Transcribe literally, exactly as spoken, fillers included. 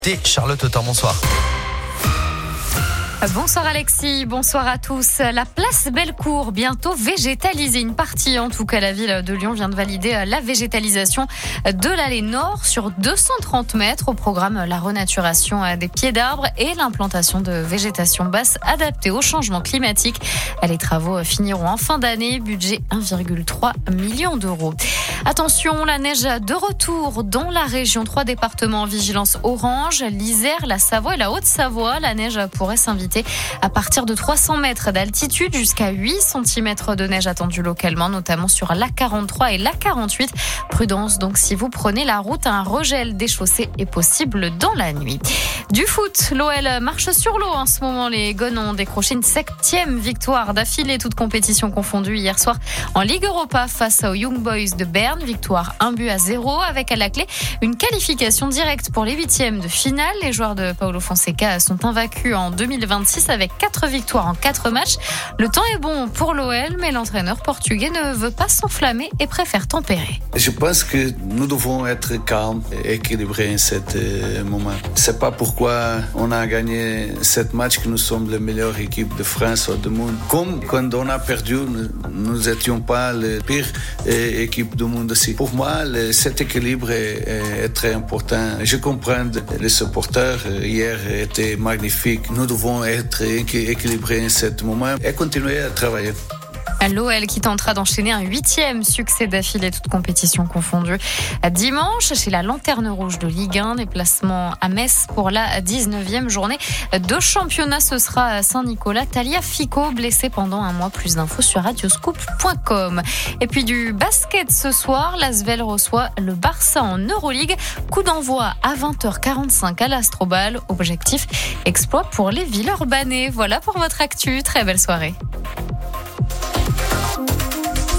Et Charlotte Autant, bonsoir. Bonsoir Alexis, bonsoir à tous. La place Bellecour, bientôt végétalisée. Une partie, en tout cas, la ville de Lyon vient de valider la végétalisation de l'allée nord sur deux cent trente mètres. Au programme, la renaturation des pieds d'arbres et l'implantation de végétation basse adaptée au changement climatique. Les travaux finiront en fin d'année, budget un virgule trois million d'euros. Attention, la neige de retour dans la région. Trois départements en vigilance orange, l'Isère, la Savoie et la Haute-Savoie. La neige pourrait s'inviter à partir de trois cents mètres d'altitude jusqu'à huit centimètres de neige attendue localement, notamment sur l'A quarante-trois et l'A quarante-huit. Prudence donc si vous prenez la route, un regel des chaussées est possible dans la nuit. Du foot, l'O L marche sur l'eau en ce moment. Les Gones ont décroché une septième victoire d'affilée, toute compétition confondue, hier soir en Ligue Europa face aux Young Boys de Berne. Victoire un but à zéro avec à la clé une qualification directe pour les huitièmes de finale. Les joueurs de Paulo Fonseca sont invaincus en deux mille vingt-six avec quatre victoires en quatre matchs. Le temps est bon pour l'O L, mais l'entraîneur portugais ne veut pas s'enflammer et préfère tempérer. Je pense que nous devons être calmes et équilibrés en ce moment. C'est pas pourquoi on a gagné sept matchs que nous sommes la meilleure équipe de France ou du monde. Comme quand on a perdu, nous n'étions pas la pire équipe du monde aussi. Pour moi, cet équilibre est, est très important. Je comprends les supporters. Hier était magnifique. Nous devons être équilibrés en ce moment et continuer à travailler. L'O L qui tentera d'enchaîner un huitième succès d'affilée, toute compétition confondue. Dimanche, chez la Lanterne Rouge de Ligue un, déplacement à Metz pour la dix-neuvième journée de championnat. Ce sera à Saint-Nicolas. Talia Fico, blessée pendant un mois. Plus d'infos sur radioscoop point com. Et puis du basket ce soir, l'Asvel reçoit le Barça en Euroleague. Coup d'envoi à vingt heures quarante-cinq à l'Astrobal. Objectif, exploit pour les Villeurbanais. Voilà pour votre actu. Très belle soirée.